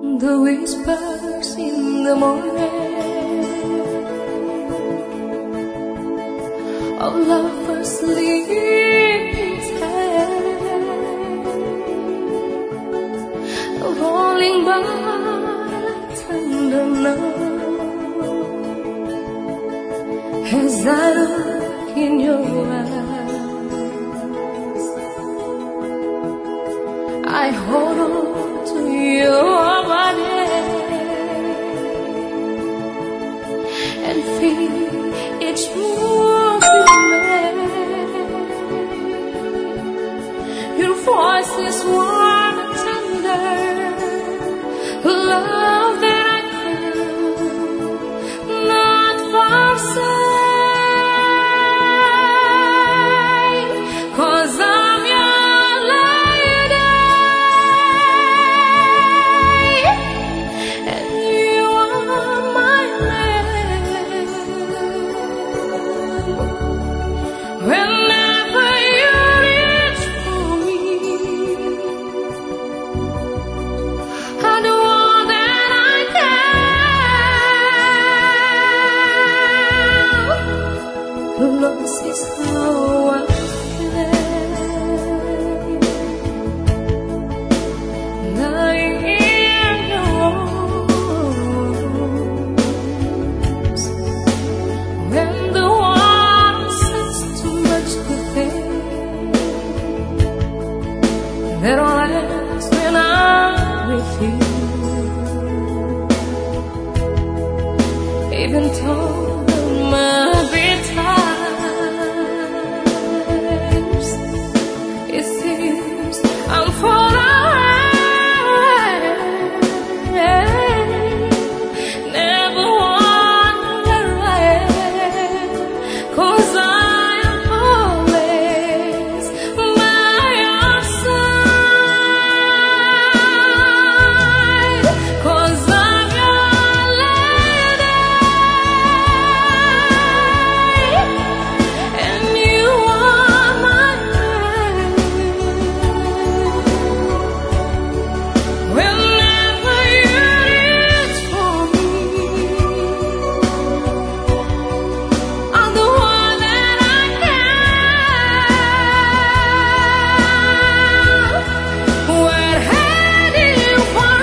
The whispers in the morning of lovers sleeping tight, rolling by like tender night. As I look in your eyes, I hold on to your body and feel each move you make. Your voice is warm and tender, love that I could not forsake, 'cause I'm your lady and you are my man. Whenever you reach for me, I do all that I can. Lost is how I feel, lying in your arms. When the water seems too much to bear, that all ends when I'm with you. Even though there might be times it seems I'm falling away, never wonder why, 'cause I am always by your side, 'cause I'm your lady and you are my man. Whenever you reach for me, I'm the one that I can. We're heading for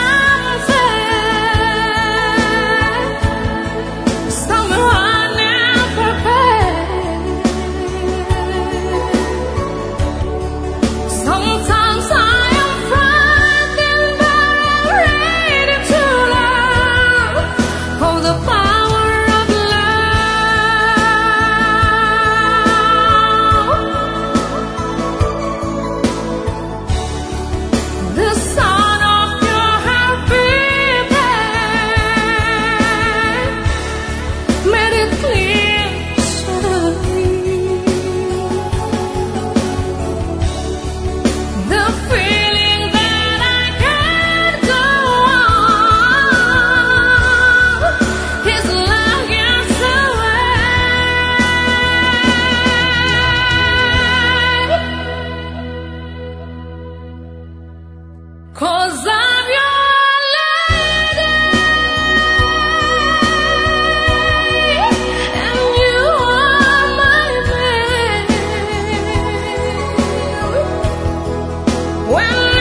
sunset, somewhere I never been. Sometimes I am frightened, but I'm ready to learn of the power of love. The sound of your heart beating made it clear suddenly. The feeling that I can't go on is like years away, 'cause I'm your lady and you are my man. When